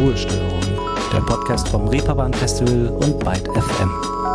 Ruhestörung, der Podcast vom Reeperbahn Festival und Byte FM.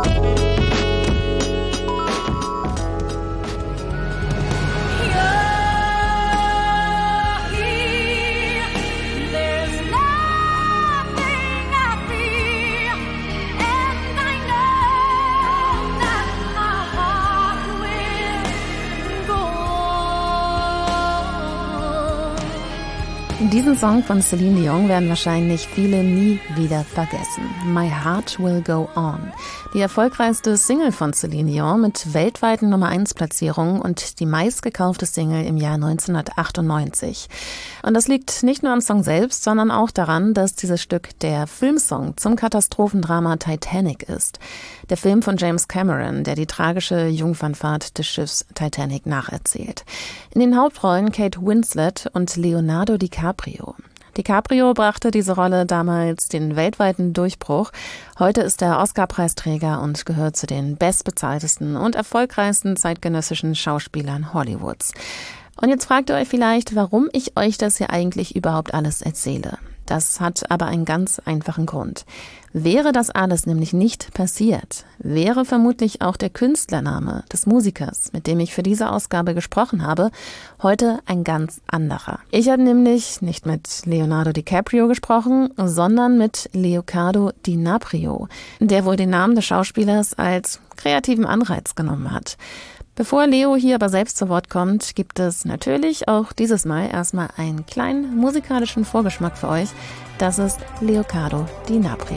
Diesen Song von Celine Dion werden wahrscheinlich viele nie wieder vergessen. My Heart Will Go On. Die erfolgreichste Single von Celine Dion mit weltweiten Nummer-1-Platzierungen und die meistgekaufte Single im Jahr 1998. Und das liegt nicht nur am Song selbst, sondern auch daran, dass dieses Stück der Filmsong zum Katastrophendrama Titanic ist. Der Film von James Cameron, der die tragische Jungfernfahrt des Schiffs Titanic nacherzählt. In den Hauptrollen Kate Winslet und Leonardo DiCaprio. DiCaprio brachte diese Rolle damals den weltweiten Durchbruch. Heute ist er Oscar-Preisträger und gehört zu den bestbezahltesten und erfolgreichsten zeitgenössischen Schauspielern Hollywoods. Und jetzt fragt ihr euch vielleicht, warum ich euch das hier eigentlich überhaupt alles erzähle. Das hat aber einen ganz einfachen Grund. Wäre das alles nämlich nicht passiert, wäre vermutlich auch der Künstlername des Musikers, mit dem ich für diese Ausgabe gesprochen habe, heute ein ganz anderer. Ich habe nämlich nicht mit Leonardo DiCaprio gesprochen, sondern mit Leonardo DiNaprio, der wohl den Namen des Schauspielers als kreativen Anreiz genommen hat. Bevor Leo hier aber selbst zu Wort kommt, gibt es natürlich auch dieses Mal erstmal einen kleinen musikalischen Vorgeschmack für euch. Das ist Leonardo DiNaprio.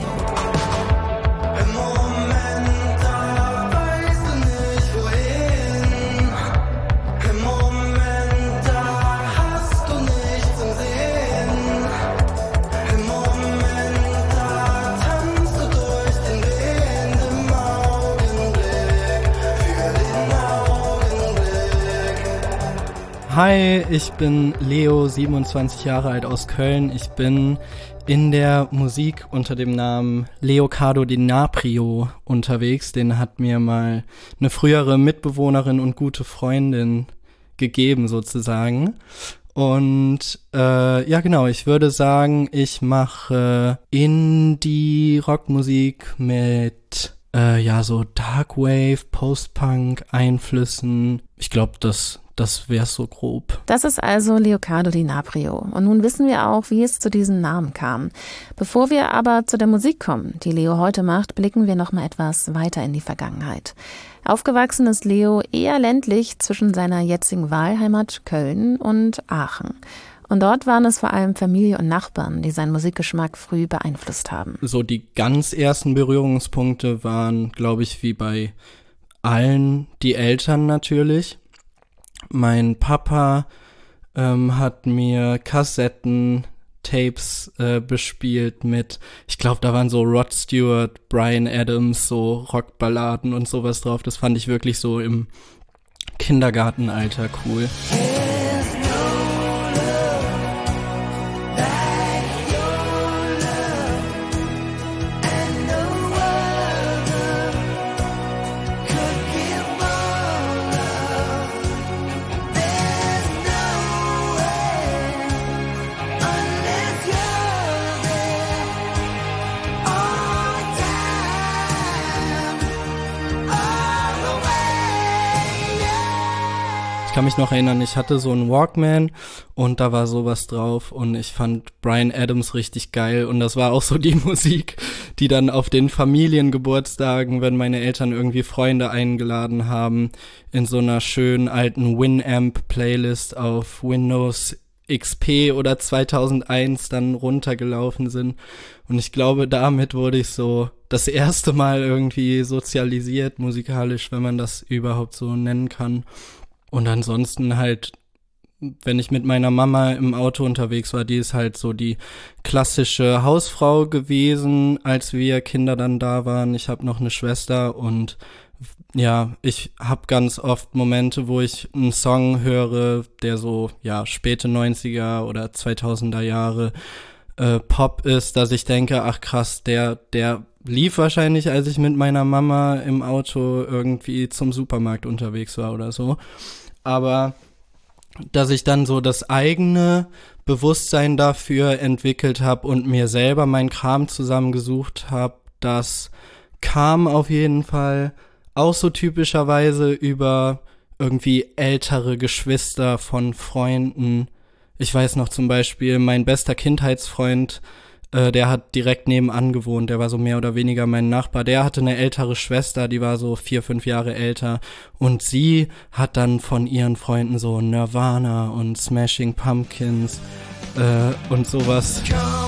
Hi, ich bin Leo, 27 Jahre alt aus Köln. Ich bin in der Musik unter dem Namen Leonardo DiNaprio unterwegs. Den hat mir mal eine frühere Mitbewohnerin und gute Freundin gegeben sozusagen. Und ja genau, ich würde sagen, ich mache Indie-Rockmusik mit so Darkwave, Post-Punk-Einflüssen. Ich glaube, das wär's so grob. Das ist also Leonardo DiNaprio. Und nun wissen wir auch, wie es zu diesem Namen kam. Bevor wir aber zu der Musik kommen, die Leo heute macht, blicken wir noch mal etwas weiter in die Vergangenheit. Aufgewachsen ist Leo eher ländlich zwischen seiner jetzigen Wahlheimat Köln und Aachen. Und dort waren es vor allem Familie und Nachbarn, die seinen Musikgeschmack früh beeinflusst haben. So die ganz ersten Berührungspunkte waren, glaube ich, wie bei allen die Eltern natürlich. Mein Papa hat mir Kassetten-Tapes bespielt mit, ich glaube, da waren so Rod Stewart, Bryan Adams, so Rockballaden und sowas drauf. Das fand ich wirklich so im Kindergartenalter cool. Ich kann mich noch erinnern, ich hatte so einen Walkman und da war sowas drauf und ich fand Bryan Adams richtig geil und das war auch so die Musik, die dann auf den Familiengeburtstagen, wenn meine Eltern irgendwie Freunde eingeladen haben, in so einer schönen alten Winamp-Playlist auf Windows XP oder 2001 dann runtergelaufen sind und ich glaube, damit wurde ich so das erste Mal irgendwie sozialisiert musikalisch, wenn man das überhaupt so nennen kann. Und ansonsten halt, wenn ich mit meiner Mama im Auto unterwegs war, die ist halt so die klassische Hausfrau gewesen, als wir Kinder dann da waren. Ich habe noch eine Schwester und ja, ich habe ganz oft Momente, wo ich einen Song höre, der so, ja, späte 90er oder 2000er Jahre Pop ist, dass ich denke, ach krass, der lief wahrscheinlich, als ich mit meiner Mama im Auto irgendwie zum Supermarkt unterwegs war oder so. Aber dass ich dann so das eigene Bewusstsein dafür entwickelt habe und mir selber meinen Kram zusammengesucht habe, das kam auf jeden Fall auch so typischerweise über irgendwie ältere Geschwister von Freunden. Ich weiß noch zum Beispiel, mein bester Kindheitsfreund, der hat direkt nebenan gewohnt, der war so mehr oder weniger mein Nachbar. Der hatte eine ältere Schwester, die war so 4, 5 Jahre älter. Und sie hat dann von ihren Freunden so Nirvana und Smashing Pumpkins und sowas.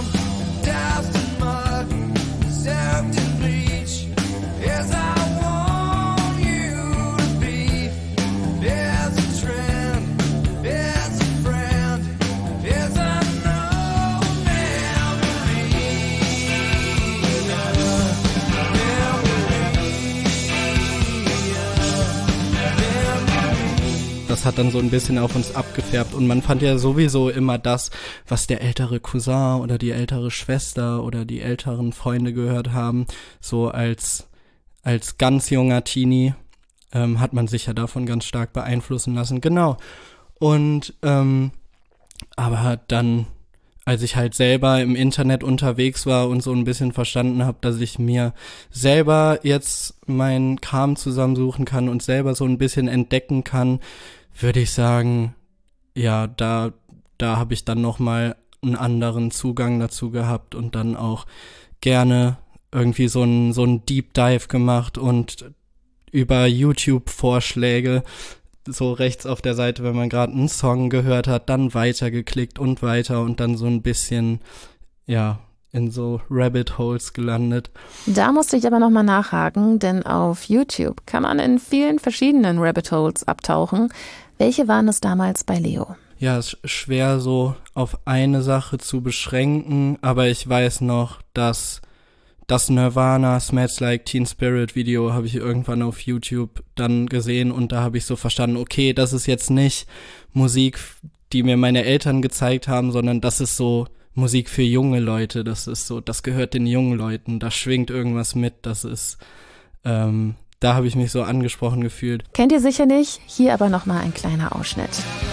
Das hat dann so ein bisschen auf uns abgefärbt und man fand ja sowieso immer das, was der ältere Cousin oder die ältere Schwester oder die älteren Freunde gehört haben, so als ganz junger Teenie hat man sich ja davon ganz stark beeinflussen lassen, genau. Und aber dann, als ich halt selber im Internet unterwegs war und so ein bisschen verstanden habe, dass ich mir selber jetzt meinen Kram zusammensuchen kann und selber so ein bisschen entdecken kann, würde ich sagen, ja, da habe ich dann nochmal einen anderen Zugang dazu gehabt und dann auch gerne irgendwie so ein Deep Dive gemacht und über YouTube-Vorschläge so rechts auf der Seite, wenn man gerade einen Song gehört hat, dann weitergeklickt und weiter und dann so ein bisschen, ja, in so Rabbit Holes gelandet. Da musste ich aber nochmal nachhaken, denn auf YouTube kann man in vielen verschiedenen Rabbit Holes abtauchen. Welche waren es damals bei Leo? Ja, es ist schwer so auf eine Sache zu beschränken, aber ich weiß noch, dass das Nirvana Smells Like Teen Spirit Video habe ich irgendwann auf YouTube dann gesehen und da habe ich so verstanden, okay, das ist jetzt nicht Musik, die mir meine Eltern gezeigt haben, sondern das ist so Musik für junge Leute, das ist so, das gehört den jungen Leuten, da schwingt irgendwas mit, das ist, da habe ich mich so angesprochen gefühlt. Kennt ihr sicher nicht, hier aber nochmal ein kleiner Ausschnitt.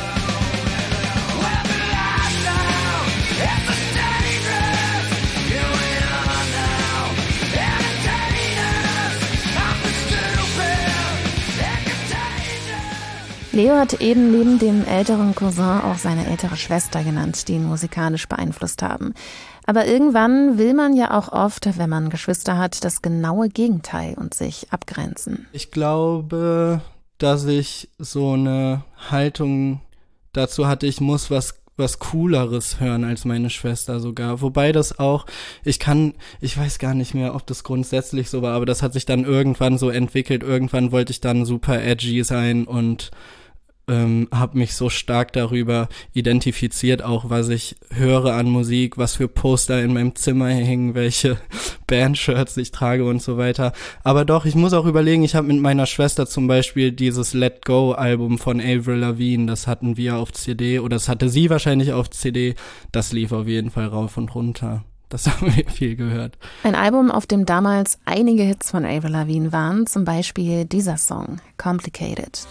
Leo hat eben neben dem älteren Cousin auch seine ältere Schwester genannt, die ihn musikalisch beeinflusst haben. Aber irgendwann will man ja auch oft, wenn man Geschwister hat, das genaue Gegenteil und sich abgrenzen. Ich glaube, dass ich so eine Haltung dazu hatte, ich muss was Cooleres hören als meine Schwester sogar. Wobei das auch, ich weiß gar nicht mehr, ob das grundsätzlich so war, aber das hat sich dann irgendwann so entwickelt. Irgendwann wollte ich dann super edgy sein und habe mich so stark darüber identifiziert, auch was ich höre an Musik, was für Poster in meinem Zimmer hängen, welche Bandshirts ich trage und so weiter. Aber doch, ich muss auch überlegen, ich habe mit meiner Schwester zum Beispiel dieses Let Go Album von Avril Lavigne, das hatten wir auf CD oder das hatte sie wahrscheinlich auf CD, das lief auf jeden Fall rauf und runter. Das haben wir viel gehört. Ein Album, auf dem damals einige Hits von Avril Lavigne waren, zum Beispiel dieser Song, Complicated.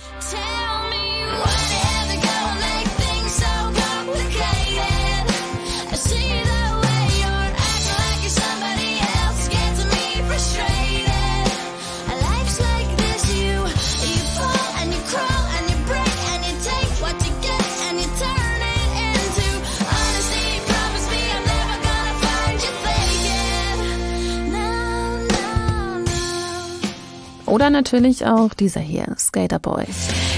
Oder natürlich auch dieser hier, Skater Boy.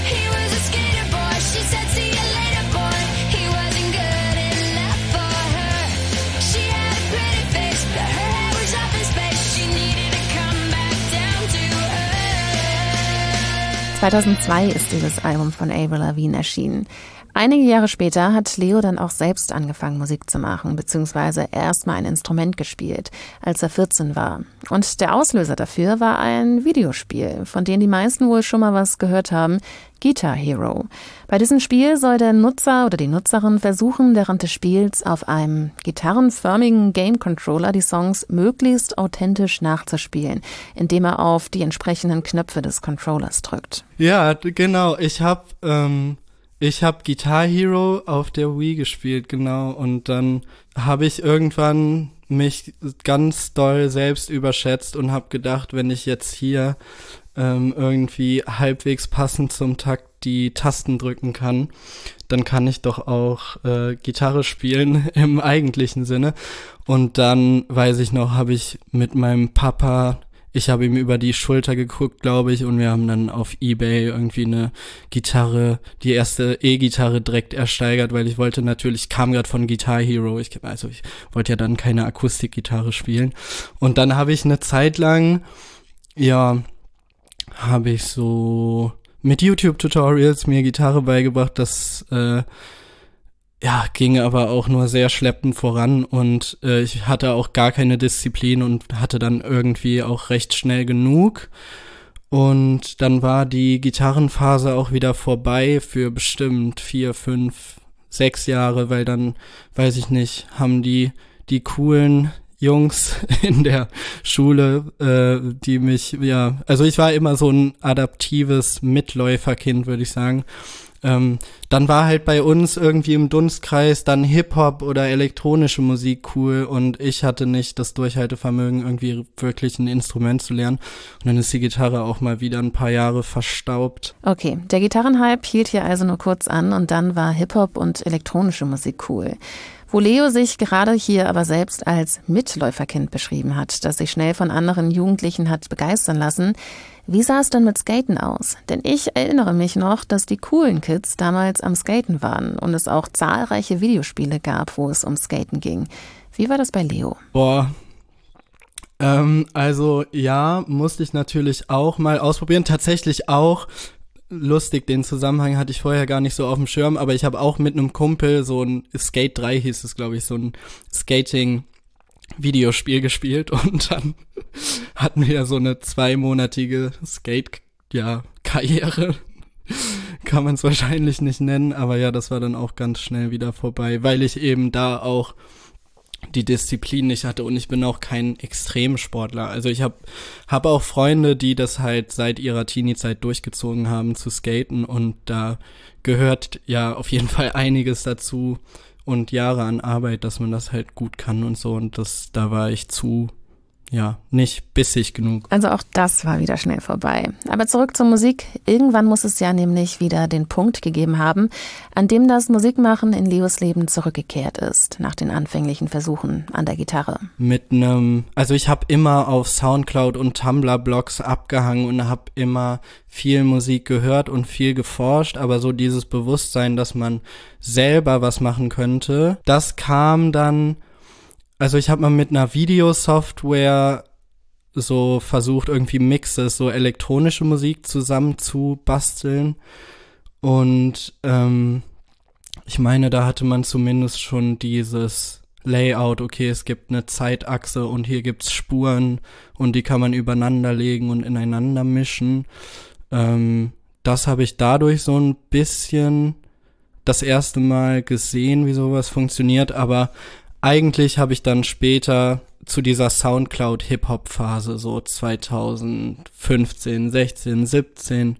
(2002) ist dieses Album von Avril Lavigne erschienen. Einige Jahre später hat Leo dann auch selbst angefangen, Musik zu machen, beziehungsweise erstmal ein Instrument gespielt, als er 14 war. Und der Auslöser dafür war ein Videospiel, von dem die meisten wohl schon mal was gehört haben, Guitar Hero. Bei diesem Spiel soll der Nutzer oder die Nutzerin versuchen, während des Spiels auf einem gitarrenförmigen Game-Controller die Songs möglichst authentisch nachzuspielen, indem er auf die entsprechenden Knöpfe des Controllers drückt. Ja, genau. Ich habe Ich habe Guitar Hero auf der Wii gespielt, genau. Und dann habe ich irgendwann mich ganz doll selbst überschätzt und habe gedacht, wenn ich jetzt hier irgendwie halbwegs passend zum Takt die Tasten drücken kann, dann kann ich doch auch Gitarre spielen im eigentlichen Sinne. Und dann, weiß ich noch, habe ich mit meinem Papa, ich habe ihm über die Schulter geguckt, glaube ich, und wir haben dann auf eBay irgendwie eine Gitarre, die erste E-Gitarre direkt ersteigert, weil ich kam gerade von Guitar Hero, ich wollte ja dann keine Akustikgitarre spielen. Und dann habe ich eine Zeit lang, habe ich so mit YouTube-Tutorials mir Gitarre beigebracht, das ging aber auch nur sehr schleppend voran und ich hatte auch gar keine Disziplin und hatte dann irgendwie auch recht schnell genug. Und dann war die Gitarrenphase auch wieder vorbei für bestimmt 4, 5, 6 Jahre, weil dann, weiß ich nicht, haben die coolen Jungs in der Schule, die mich, also ich war immer so ein adaptives Mitläuferkind, würde ich sagen. Dann war halt bei uns irgendwie im Dunstkreis dann Hip-Hop oder elektronische Musik cool und ich hatte nicht das Durchhaltevermögen, irgendwie wirklich ein Instrument zu lernen. Und dann ist die Gitarre auch mal wieder ein paar Jahre verstaubt. Okay, der Gitarrenhype hielt hier also nur kurz an und dann war Hip-Hop und elektronische Musik cool. Wo Leo sich gerade hier aber selbst als Mitläuferkind beschrieben hat, das sich schnell von anderen Jugendlichen hat begeistern lassen, wie sah es dann mit Skaten aus? Denn ich erinnere mich noch, dass die coolen Kids damals am Skaten waren und es auch zahlreiche Videospiele gab, wo es um Skaten ging. Wie war das bei Leo? Also ja, musste ich natürlich auch mal ausprobieren. Tatsächlich auch, lustig, den Zusammenhang hatte ich vorher gar nicht so auf dem Schirm, aber ich habe auch mit einem Kumpel so ein Skate 3 hieß es, glaube ich, so ein Skating-Videospiel gespielt und dann hatten wir so eine 2-monatige Skate-Karriere. Kann man es wahrscheinlich nicht nennen, aber ja, das war dann auch ganz schnell wieder vorbei, weil ich eben da auch die Disziplin nicht hatte und ich bin auch kein Extremsportler. Also ich hab auch Freunde, die das halt seit ihrer Teenie-Zeit durchgezogen haben zu skaten und da gehört ja auf jeden Fall einiges dazu und Jahre an Arbeit, dass man das halt gut kann und so und da war ich nicht bissig genug. Also auch das war wieder schnell vorbei. Aber zurück zur Musik. Irgendwann muss es ja nämlich wieder den Punkt gegeben haben, an dem das Musikmachen in Leos Leben zurückgekehrt ist, nach den anfänglichen Versuchen an der Gitarre. Also ich habe immer auf Soundcloud und Tumblr-Blogs abgehangen und habe immer viel Musik gehört und viel geforscht, aber so dieses Bewusstsein, dass man selber was machen könnte, das kam dann. Also ich habe mal mit einer Videosoftware so versucht, irgendwie Mixes, so elektronische Musik zusammen zu basteln. Und ich meine, da hatte man zumindest schon dieses Layout, okay, es gibt eine Zeitachse und hier gibt's Spuren und die kann man übereinander legen und ineinander mischen. Das habe ich dadurch so ein bisschen das erste Mal gesehen, wie sowas funktioniert, aber eigentlich habe ich dann später zu dieser Soundcloud-Hip-Hop-Phase, so 2015, 16, 17,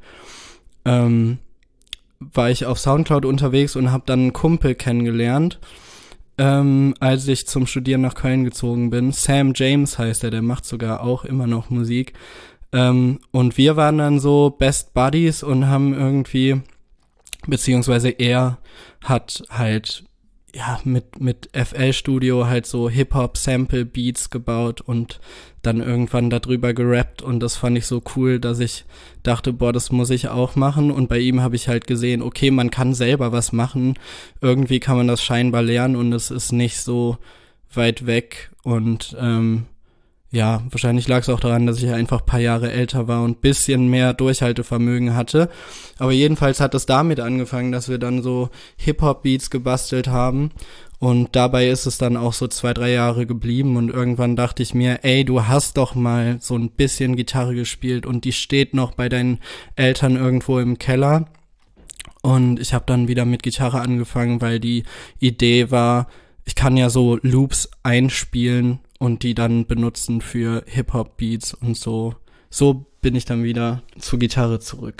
war ich auf Soundcloud unterwegs und habe dann einen Kumpel kennengelernt, als ich zum Studieren nach Köln gezogen bin. Sam James heißt er, der macht sogar auch immer noch Musik. Und wir waren dann so Best Buddies und haben irgendwie, beziehungsweise er hat halt mit FL Studio halt so Hip-Hop-Sample-Beats gebaut und dann irgendwann darüber gerappt und das fand ich so cool, dass ich dachte, das muss ich auch machen und bei ihm habe ich halt gesehen, okay, man kann selber was machen, irgendwie kann man das scheinbar lernen und es ist nicht so weit weg und wahrscheinlich lag es auch daran, dass ich einfach ein paar Jahre älter war und ein bisschen mehr Durchhaltevermögen hatte. Aber jedenfalls hat es damit angefangen, dass wir dann so Hip-Hop-Beats gebastelt haben. Und dabei ist es dann auch so 2, 3 Jahre geblieben. Und irgendwann dachte ich mir, ey, du hast doch mal so ein bisschen Gitarre gespielt und die steht noch bei deinen Eltern irgendwo im Keller. Und ich habe dann wieder mit Gitarre angefangen, weil die Idee war, ich kann ja so Loops einspielen und die dann benutzen für Hip-Hop-Beats und so. So bin ich dann wieder zur Gitarre zurück.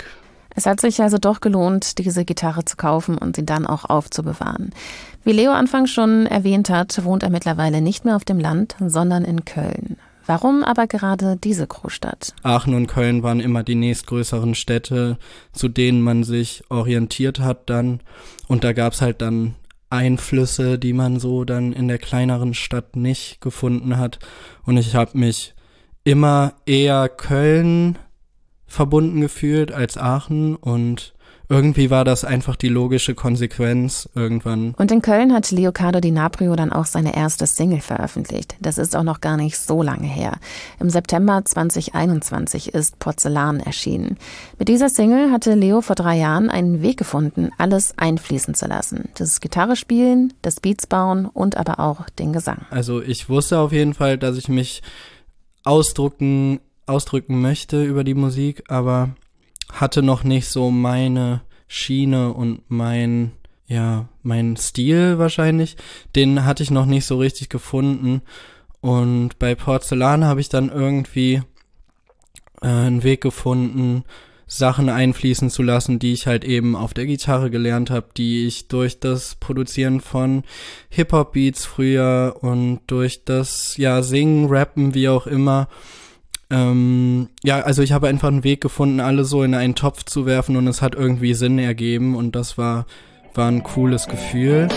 Es hat sich also doch gelohnt, diese Gitarre zu kaufen und sie dann auch aufzubewahren. Wie Leo anfangs schon erwähnt hat, wohnt er mittlerweile nicht mehr auf dem Land, sondern in Köln. Warum aber gerade diese Großstadt? Aachen und Köln waren immer die nächstgrößeren Städte, zu denen man sich orientiert hat dann. Und da gab's halt dann Einflüsse, die man so dann in der kleineren Stadt nicht gefunden hat. Und ich habe mich immer eher Köln verbunden gefühlt als Aachen und irgendwie war das einfach die logische Konsequenz irgendwann. Und in Köln hat Leocardo Di Naprio dann auch seine erste Single veröffentlicht. Das ist auch noch gar nicht so lange her. Im September 2021 ist Porzellan erschienen. Mit dieser Single hatte Leo vor 3 Jahren einen Weg gefunden, alles einfließen zu lassen. Das Gitarre spielen, das Beats bauen und aber auch den Gesang. Also ich wusste auf jeden Fall, dass ich mich ausdrücken möchte über die Musik, aber hatte noch nicht so meine Schiene und mein Stil wahrscheinlich, den hatte ich noch nicht so richtig gefunden. Und bei Porzellan habe ich dann irgendwie einen Weg gefunden, Sachen einfließen zu lassen, die ich halt eben auf der Gitarre gelernt habe, die ich durch das Produzieren von Hip-Hop-Beats früher und durch das Singen, Rappen, wie auch immer. Also ich habe einfach einen Weg gefunden, alle so in einen Topf zu werfen und es hat irgendwie Sinn ergeben und das war ein cooles Gefühl.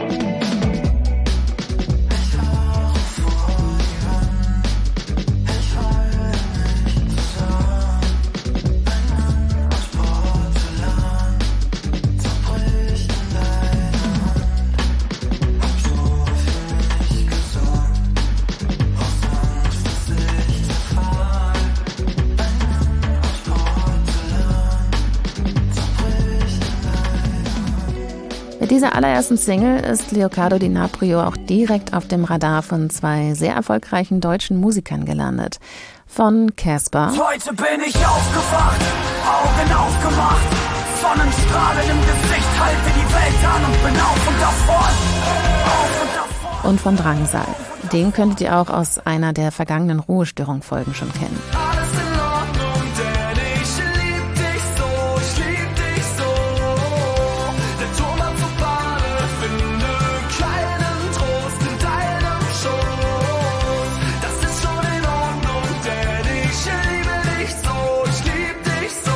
Mit dieser allerersten Single ist Leocardo Di Naprio auch direkt auf dem Radar von 2 sehr erfolgreichen deutschen Musikern gelandet. Von Casper. Heute bin ich aufgewacht, Augen aufgemacht, Sonnenstrahlen im Gesicht, halte die Welt an und bin auf und davon. Und von Drangsal. Den könntet ihr auch aus einer der vergangenen Ruhestörung-Folgen schon kennen. Alles in Ordnung, denn ich lieb dich so, ich lieb dich so. Der Turm am Bade, finde keinen Trost in deinem Schoß. Das ist schon in Ordnung, denn ich liebe dich so, ich lieb dich so.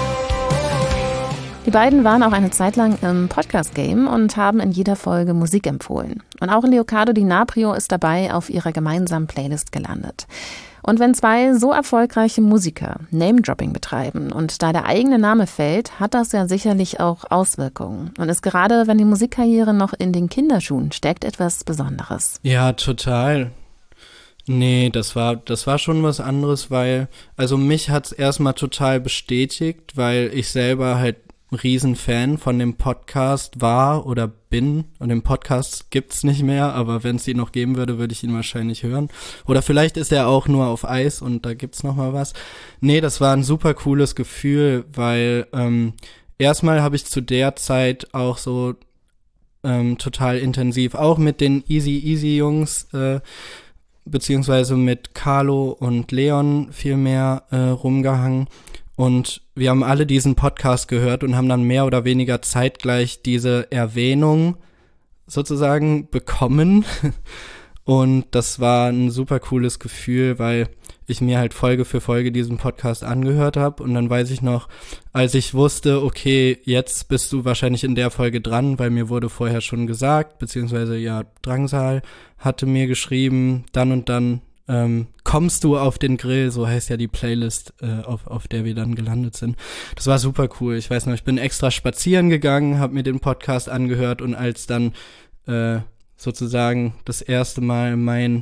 Die beiden waren auch eine Zeit lang im Podcast-Game und haben in jeder Folge Musik empfohlen. Und auch Leocardo Di Naprio ist dabei auf ihrer gemeinsamen Playlist gelandet. Und wenn 2 so erfolgreiche Musiker Name-Dropping betreiben und da der eigene Name fällt, hat das ja sicherlich auch Auswirkungen. Und ist gerade, wenn die Musikkarriere noch in den Kinderschuhen steckt, etwas Besonderes. Ja, total. Nee, das war schon was anderes, weil, also mich hat's erstmal total bestätigt, weil ich selber halt ein Riesenfan von dem Podcast war oder bin. Und den Podcast gibt's nicht mehr, aber wenn es ihn noch geben würde, würde ich ihn wahrscheinlich hören. Oder vielleicht ist er auch nur auf Eis und da gibt's noch mal was. Nee, das war ein super cooles Gefühl, weil erstmal habe ich zu der Zeit auch so total intensiv auch mit den Easy Jungs beziehungsweise mit Carlo und Leon viel mehr rumgehangen. Und wir haben alle diesen Podcast gehört und haben dann mehr oder weniger zeitgleich diese Erwähnung sozusagen bekommen. Und das war ein super cooles Gefühl, weil ich mir halt Folge für Folge diesen Podcast angehört habe. Und dann weiß ich noch, als ich wusste, okay, jetzt bist du wahrscheinlich in der Folge dran, weil mir wurde vorher schon gesagt, beziehungsweise Drangsal hatte mir geschrieben, dann und dann kommst du auf den Grill, so heißt ja die Playlist, auf der wir dann gelandet sind. Das war super cool. Ich weiß noch, ich bin extra spazieren gegangen, habe mir den Podcast angehört und als dann sozusagen das erste Mal mein,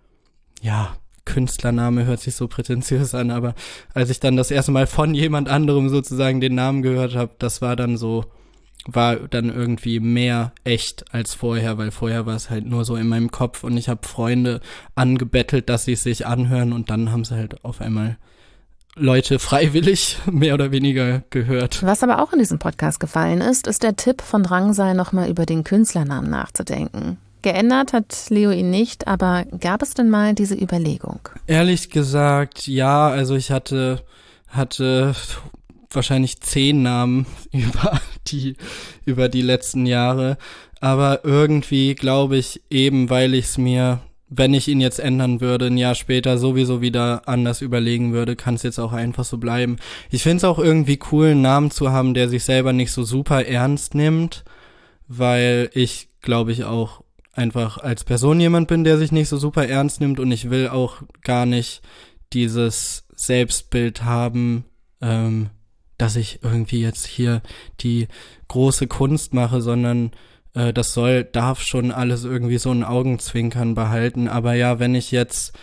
Künstlername hört sich so prätentiös an, aber als ich dann das erste Mal von jemand anderem sozusagen den Namen gehört habe, das war dann irgendwie mehr echt als vorher, weil vorher war es halt nur so in meinem Kopf und ich habe Freunde angebettelt, dass sie es sich anhören und dann haben sie halt auf einmal Leute freiwillig mehr oder weniger gehört. Was aber auch in diesem Podcast gefallen ist der Tipp von Drangsal, nochmal über den Künstlernamen nachzudenken. Geändert hat Leo ihn nicht, aber gab es denn mal diese Überlegung? Ehrlich gesagt, ja, also ich hatte wahrscheinlich 10 Namen über die letzten Jahre. Aber irgendwie glaube ich eben, weil ich es mir, wenn ich ihn jetzt ändern würde, ein Jahr später sowieso wieder anders überlegen würde, kann es jetzt auch einfach so bleiben. Ich finde es auch irgendwie cool, einen Namen zu haben, der sich selber nicht so super ernst nimmt, weil ich, glaube ich, auch einfach als Person jemand bin, der sich nicht so super ernst nimmt, und ich will auch gar nicht dieses Selbstbild haben, dass ich irgendwie jetzt hier die große Kunst mache, sondern darf schon alles irgendwie so ein Augenzwinkern behalten. Aber ja, wenn ich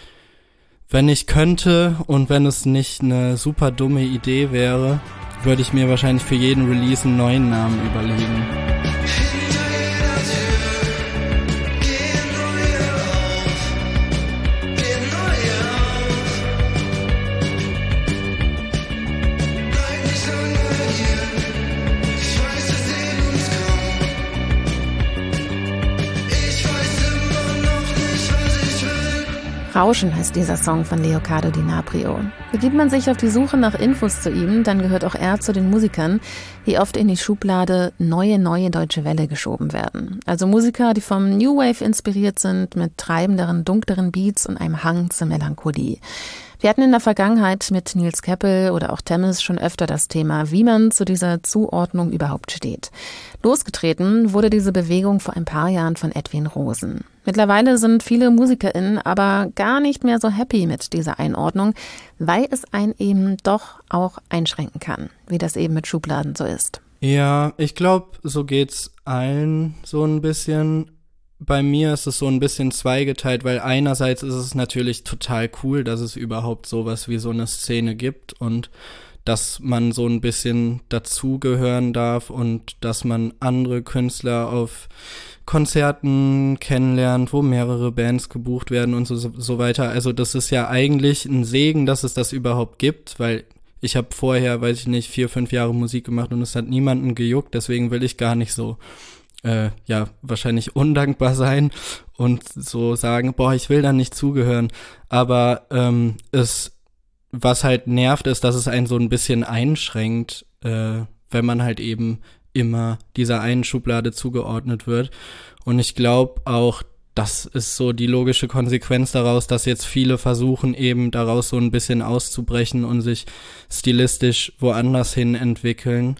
könnte und wenn es nicht eine super dumme Idee wäre, würde ich mir wahrscheinlich für jeden Release einen neuen Namen überlegen. Rauschen heißt dieser Song von Leocardo Di Naprio. Begibt man sich auf die Suche nach Infos zu ihm, dann gehört auch er zu den Musikern, die oft in die Schublade neue deutsche Welle geschoben werden. Also Musiker, die vom New Wave inspiriert sind, mit treibenderen, dunkleren Beats und einem Hang zur Melancholie. Wir hatten in der Vergangenheit mit Nils Keppel oder auch Temis schon öfter das Thema, wie man zu dieser Zuordnung überhaupt steht. Losgetreten wurde diese Bewegung vor ein paar Jahren von Edwin Rosen. Mittlerweile sind viele MusikerInnen aber gar nicht mehr so happy mit dieser Einordnung, weil es einen eben doch auch einschränken kann, wie das eben mit Schubladen so ist. Ja, ich glaube, so geht's allen so ein bisschen. Bei mir ist es so ein bisschen zweigeteilt, weil einerseits ist es natürlich total cool, dass es überhaupt sowas wie so eine Szene gibt und dass man so ein bisschen dazugehören darf und dass man andere Künstler auf Konzerten kennenlernt, wo mehrere Bands gebucht werden und so weiter. Also das ist ja eigentlich ein Segen, dass es das überhaupt gibt, weil ich habe vorher, 4-5 Jahre Musik gemacht und es hat niemanden gejuckt, deswegen will ich gar nicht so wahrscheinlich undankbar sein und so sagen, ich will da nicht zugehören. Aber was halt nervt, ist, dass es einen so ein bisschen einschränkt, wenn man halt eben immer dieser einen Schublade zugeordnet wird. Und ich glaube auch, das ist so die logische Konsequenz daraus, dass jetzt viele versuchen, eben daraus so ein bisschen auszubrechen und sich stilistisch woanders hin entwickeln.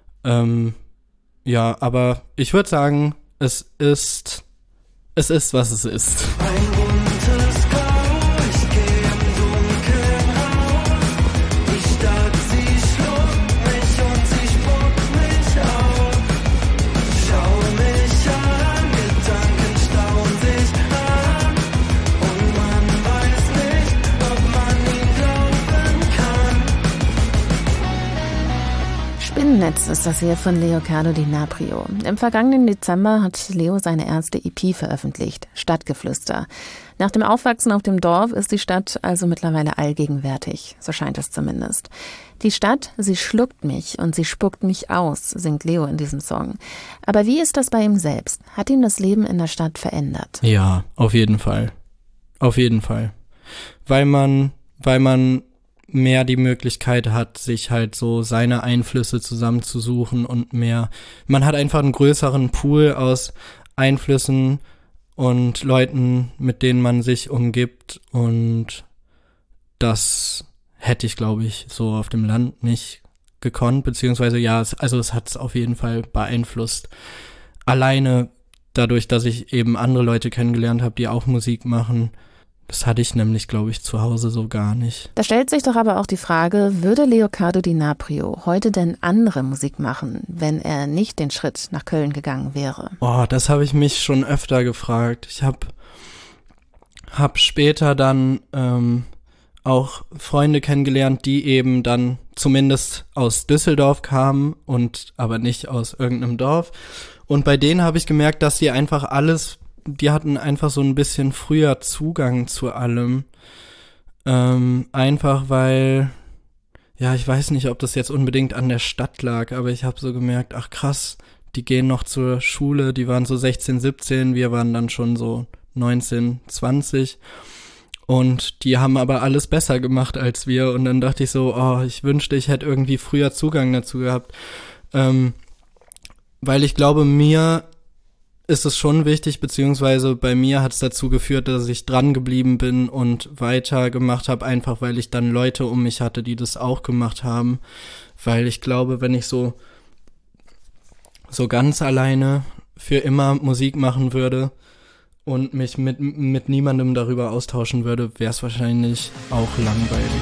Ja, aber ich würde sagen, es ist, was es ist. Ein buntes Grau, ich geh im Dunkeln auf. Die Stadt, sie schluckt mich und sie spuckt mich auf. Schau mich an, Gedanken stauen sich an. Und man weiß nicht, ob man ihm glauben kann. Spinnennetz ist das hier von Leocardo Di Naprio. Im vergangenen Dezember hat Leo seine erste EP veröffentlicht, Stadtgeflüster. Nach dem Aufwachsen auf dem Dorf ist die Stadt also mittlerweile allgegenwärtig, so scheint es zumindest. Die Stadt, sie schluckt mich und sie spuckt mich aus, singt Leo in diesem Song. Aber wie ist das bei ihm selbst? Hat ihn das Leben in der Stadt verändert? Ja, auf jeden Fall. Auf jeden Fall. Weil man mehr die Möglichkeit hat, sich halt so seine Einflüsse zusammenzusuchen und man hat einfach einen größeren Pool aus Einflüssen und Leuten, mit denen man sich umgibt, und das hätte ich, glaube ich, so auf dem Land nicht gekonnt, beziehungsweise es hat es auf jeden Fall beeinflusst. Alleine dadurch, dass ich eben andere Leute kennengelernt habe, die auch Musik machen. Das hatte ich nämlich, glaube ich, zu Hause so gar nicht. Da stellt sich doch aber auch die Frage, würde Leocardo Di Naprio heute denn andere Musik machen, wenn er nicht den Schritt nach Köln gegangen wäre? Das habe ich mich schon öfter gefragt. Ich hab später dann auch Freunde kennengelernt, die eben dann zumindest aus Düsseldorf kamen und aber nicht aus irgendeinem Dorf. Und bei denen habe ich gemerkt, dass die hatten einfach so ein bisschen früher Zugang zu allem. Einfach weil, ich weiß nicht, ob das jetzt unbedingt an der Stadt lag, aber ich habe so gemerkt, ach krass, die gehen noch zur Schule, die waren so 16, 17, wir waren dann schon so 19, 20. Und die haben aber alles besser gemacht als wir. Und dann dachte ich so, oh, ich wünschte, ich hätte irgendwie früher Zugang dazu gehabt. Weil ich glaube, mir ist es schon wichtig, beziehungsweise bei mir hat es dazu geführt, dass ich dran geblieben bin und weitergemacht habe, einfach weil ich dann Leute um mich hatte, die das auch gemacht haben. Weil ich glaube, wenn ich so ganz alleine für immer Musik machen würde und mich mit niemandem darüber austauschen würde, wäre es wahrscheinlich auch langweilig.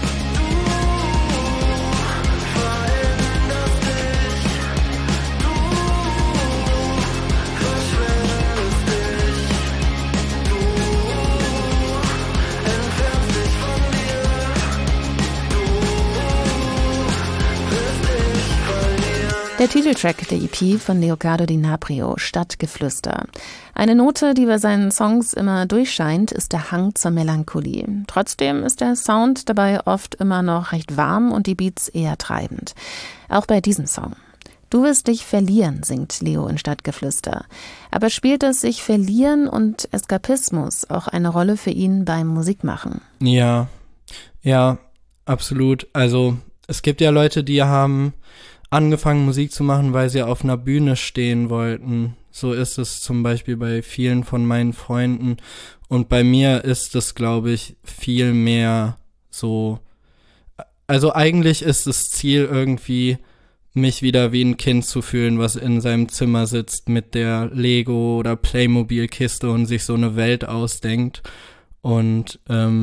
Der Titeltrack der EP von Leocardo Di Naprio, Stadtgeflüster. Eine Note, die bei seinen Songs immer durchscheint, ist der Hang zur Melancholie. Trotzdem ist der Sound dabei oft immer noch recht warm und die Beats eher treibend. Auch bei diesem Song. Du wirst dich verlieren, singt Leo in Stadtgeflüster. Aber spielt das sich Verlieren und Eskapismus auch eine Rolle für ihn beim Musikmachen? Ja, absolut. Also es gibt ja Leute, die haben angefangen Musik zu machen, weil sie auf einer Bühne stehen wollten. So ist es zum Beispiel bei vielen von meinen Freunden. Und bei mir ist es, glaube ich, viel mehr so. Also eigentlich ist das Ziel irgendwie, mich wieder wie ein Kind zu fühlen, was in seinem Zimmer sitzt mit der Lego- oder Playmobil-Kiste und sich so eine Welt ausdenkt. Und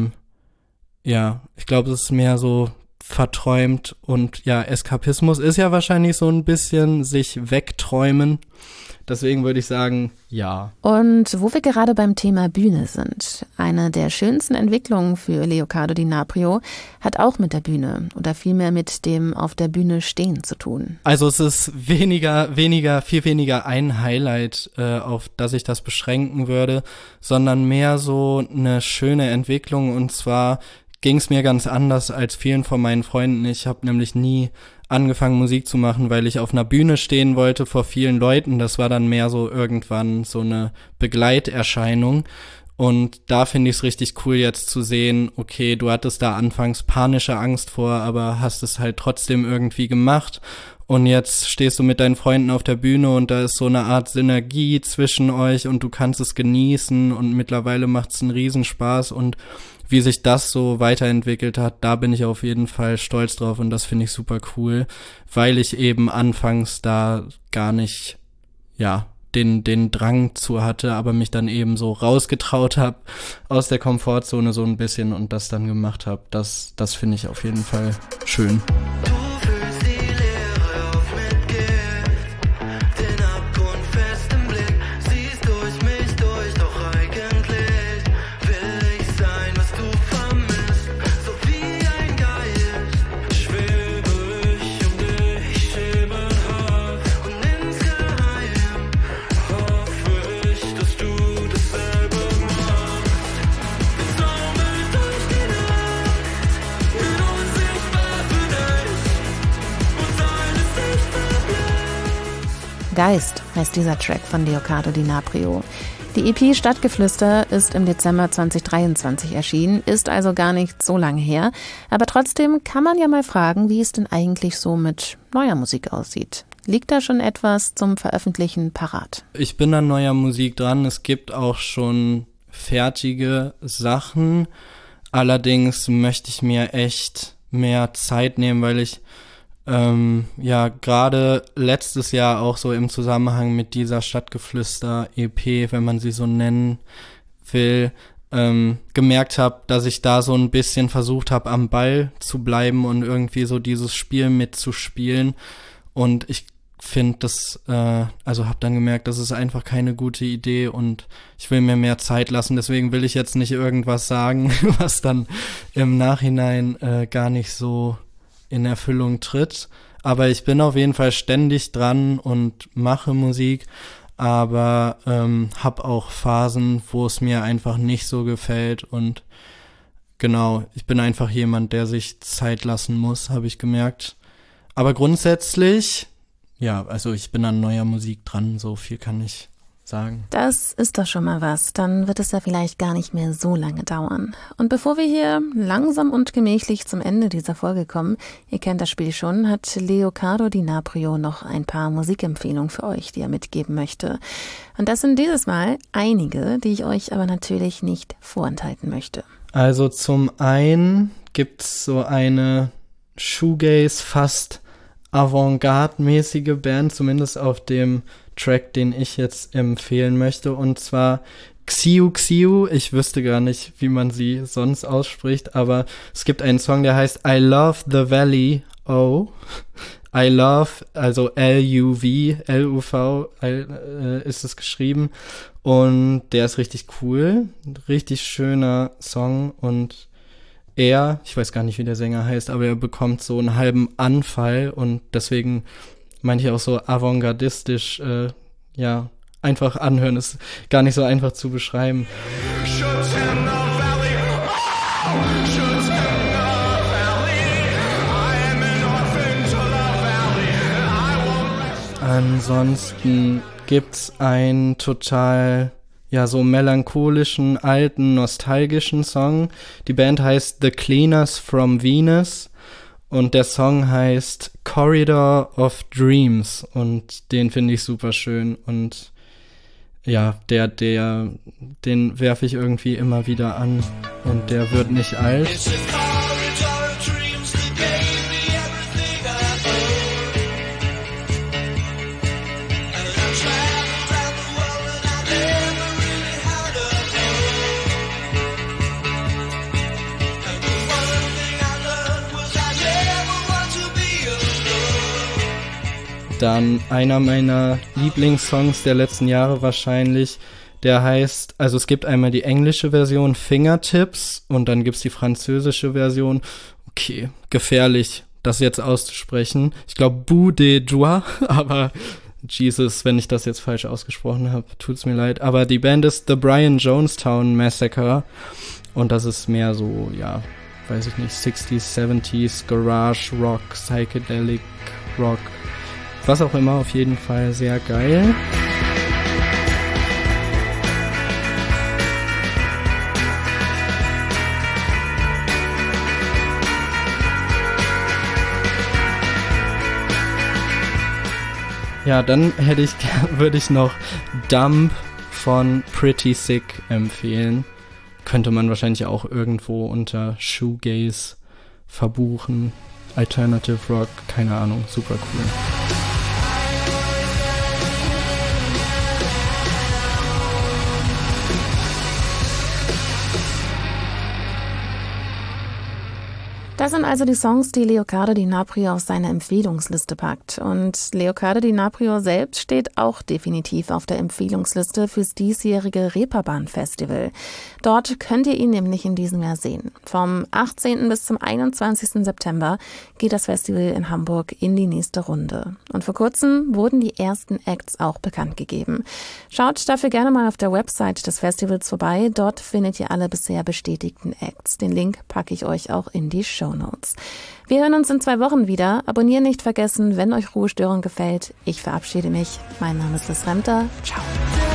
ich glaube, es ist mehr so verträumt und ja, Eskapismus ist ja wahrscheinlich so ein bisschen sich wegträumen. Deswegen würde ich sagen, ja. Und wo wir gerade beim Thema Bühne sind, eine der schönsten Entwicklungen für Leocardo Di Naprio hat auch mit der Bühne oder vielmehr mit dem auf der Bühne stehen zu tun. Also es ist viel weniger ein Highlight, auf das ich das beschränken würde, sondern mehr so eine schöne Entwicklung, und zwar ging es mir ganz anders als vielen von meinen Freunden. Ich habe nämlich nie angefangen Musik zu machen, weil ich auf einer Bühne stehen wollte vor vielen Leuten. Das war dann mehr so irgendwann so eine Begleiterscheinung. Und da finde ich es richtig cool jetzt zu sehen, okay, du hattest da anfangs panische Angst vor, aber hast es halt trotzdem irgendwie gemacht. Und jetzt stehst du mit deinen Freunden auf der Bühne und da ist so eine Art Synergie zwischen euch und du kannst es genießen und mittlerweile macht es einen Riesenspaß. Und wie sich das so weiterentwickelt hat, da bin ich auf jeden Fall stolz drauf und das finde ich super cool, weil ich eben anfangs da gar nicht, den Drang zu hatte, aber mich dann eben so rausgetraut habe aus der Komfortzone so ein bisschen und das dann gemacht habe. Das finde ich auf jeden Fall schön. Geist heißt dieser Track von Leocardo Di Naprio. Die EP Stadtgeflüster ist im Dezember 2023 erschienen, ist also gar nicht so lange her. Aber trotzdem kann man ja mal fragen, wie es denn eigentlich so mit neuer Musik aussieht. Liegt da schon etwas zum Veröffentlichen parat? Ich bin an neuer Musik dran. Es gibt auch schon fertige Sachen. Allerdings möchte ich mir echt mehr Zeit nehmen, weil ich gerade letztes Jahr auch so im Zusammenhang mit dieser Stadtgeflüster-EP, wenn man sie so nennen will, gemerkt habe, dass ich da so ein bisschen versucht habe, am Ball zu bleiben und irgendwie so dieses Spiel mitzuspielen. Und ich finde das, habe dann gemerkt, das ist einfach keine gute Idee und ich will mir mehr Zeit lassen. Deswegen will ich jetzt nicht irgendwas sagen, was dann im Nachhinein gar nicht so in Erfüllung tritt, aber ich bin auf jeden Fall ständig dran und mache Musik, aber habe auch Phasen, wo es mir einfach nicht so gefällt und genau, ich bin einfach jemand, der sich Zeit lassen muss, habe ich gemerkt. Aber grundsätzlich, ich bin an neuer Musik dran, so viel kann ich sagen. Das ist doch schon mal was. Dann wird es ja vielleicht gar nicht mehr so lange dauern. Und bevor wir hier langsam und gemächlich zum Ende dieser Folge kommen, ihr kennt das Spiel schon, hat Leonardo DiCaprio noch ein paar Musikempfehlungen für euch, die er mitgeben möchte. Und das sind dieses Mal einige, die ich euch aber natürlich nicht vorenthalten möchte. Also zum einen gibt's so eine Shoegaze, fast Avantgarde-mäßige Band, zumindest auf dem Track, den ich jetzt empfehlen möchte, und zwar Xiu Xiu. Ich wüsste gar nicht, wie man sie sonst ausspricht, aber es gibt einen Song, der heißt I Love the Valley O. I Love, also L-U-V, L-U-V ist es geschrieben, und der ist richtig cool, richtig schöner Song, und ich weiß gar nicht, wie der Sänger heißt, aber er bekommt so einen halben Anfall, und deswegen meine ich auch so avantgardistisch, einfach anhören, ist gar nicht so einfach zu beschreiben. Ansonsten gibt's einen total so melancholischen, alten, nostalgischen Song. Die Band heißt The Cleaners from Venus und der Song heißt Corridor of Dreams und den finde ich super schön und ja, den werfe ich irgendwie immer wieder an und der wird nicht alt. Dann einer meiner Lieblingssongs der letzten Jahre wahrscheinlich, der heißt, also es gibt einmal die englische Version Fingertips und dann gibt's die französische Version, okay, gefährlich, das jetzt auszusprechen. Ich glaube Bout de Joie, aber Jesus, wenn ich das jetzt falsch ausgesprochen habe, tut's mir leid. Aber die Band ist The Brian Jonestown Massacre und das ist mehr so, ja, weiß ich nicht, 60s, 70s, Garage Rock, Psychedelic Rock, was auch immer, auf jeden Fall sehr geil. Ja, dann würde ich noch Dump von Pretty Sick empfehlen. Könnte man wahrscheinlich auch irgendwo unter Shoegaze verbuchen. Alternative Rock, keine Ahnung, super cool. Das sind also die Songs, die Leonardo DiCaprio auf seine Empfehlungsliste packt. Und Leonardo DiCaprio selbst steht auch definitiv auf der Empfehlungsliste fürs diesjährige Reeperbahn-Festival. Dort könnt ihr ihn nämlich in diesem Jahr sehen. Vom 18. bis zum 21. September geht das Festival in Hamburg in die nächste Runde. Und vor kurzem wurden die ersten Acts auch bekannt gegeben. Schaut dafür gerne mal auf der Website des Festivals vorbei. Dort findet ihr alle bisher bestätigten Acts. Den Link packe ich euch auch in die Shownotes. Wir hören uns in 2 Wochen wieder. Abonnieren nicht vergessen, wenn euch Ruhestörung gefällt. Ich verabschiede mich. Mein Name ist Liz Remter. Ciao.